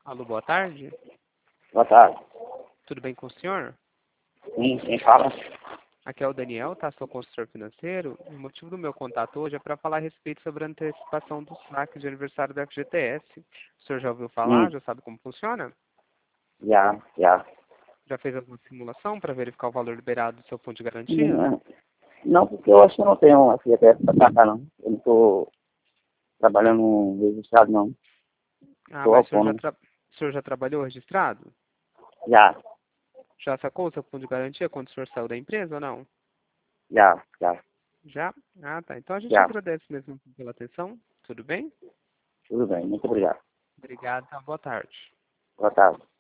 Alô, boa tarde. Boa tarde. Tudo bem com o senhor? Sim, quem fala? Aqui é o Daniel, tá? Sou consultor financeiro. O motivo do meu contato hoje é para falar a respeito sobre a antecipação do saque de aniversário do FGTS. O senhor já ouviu falar? Já sabe como funciona? Já. Já fez alguma simulação para verificar o valor liberado do seu fundo de garantia? Não, porque eu acho que eu não tenho uma FGTS para pagar, não. Eu não estou trabalhando registrado, não. Ah, Estou mas autônomo. o senhor já trabalhou registrado? Já, Já sacou o seu fundo de garantia quando o senhor saiu da empresa ou não? já. Já? Ah, tá. Então a gente Já. agradece mesmo pela atenção. Tudo bem? Tudo bem, muito obrigado. Obrigado, tá? Boa tarde. Boa tarde.